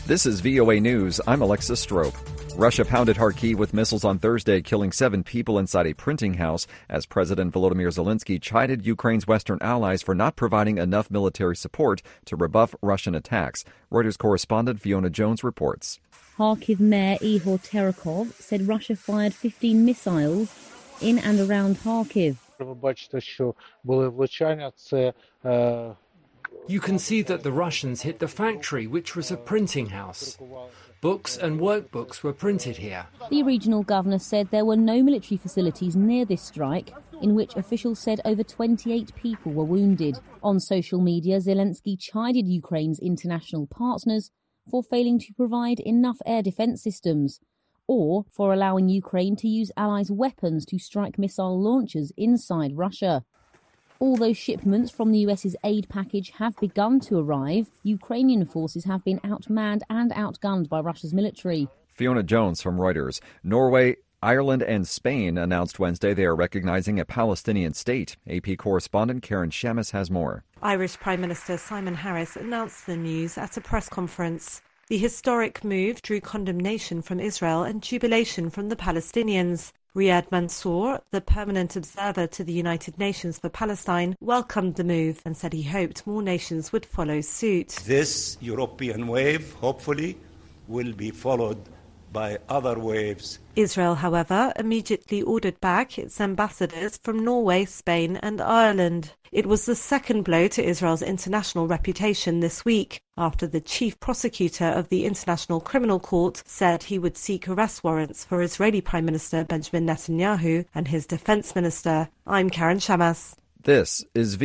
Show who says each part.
Speaker 1: This is VOA News. I'm Alexis Strope. Russia pounded Kharkiv with missiles on Thursday, killing 7 people inside a printing house as President Volodymyr Zelensky chided Ukraine's Western allies for not providing enough military support to rebuff Russian attacks. Reuters correspondent Fiona Jones reports.
Speaker 2: Kharkiv Mayor Ihor Terekov said Russia fired 15 missiles in and around Kharkiv.
Speaker 3: You can see that the Russians hit the factory, which was a printing house. Books and workbooks were printed here.
Speaker 2: The regional governor said there were no military facilities near this strike, in which officials said over 28 people were wounded. On social media, Zelensky chided Ukraine's international partners for failing to provide enough air defence systems, or for allowing Ukraine to use allies' weapons to strike missile launchers inside Russia. Although shipments from the US's aid package have begun to arrive, Ukrainian forces have been outmanned and outgunned by Russia's military.
Speaker 1: Fiona Jones from Reuters. Norway, Ireland and Spain announced Wednesday they are recognizing a Palestinian state. AP correspondent Karen Shamas has more.
Speaker 4: Irish Prime Minister Simon Harris announced the news at a press conference. The historic move drew condemnation from Israel and jubilation from the Palestinians. Riyad Mansour, the permanent observer to the United Nations for Palestine, welcomed the move and said he hoped more nations would follow suit.
Speaker 5: This European wave, hopefully, will be followed by other waves.
Speaker 4: Israel, however, immediately ordered back its ambassadors from Norway, Spain and Ireland. It was the second blow to Israel's international reputation this week, after the chief prosecutor of the International Criminal Court said he would seek arrest warrants for Israeli Prime Minister Benjamin Netanyahu and his defense minister. I'm Karen Shamas.
Speaker 1: This is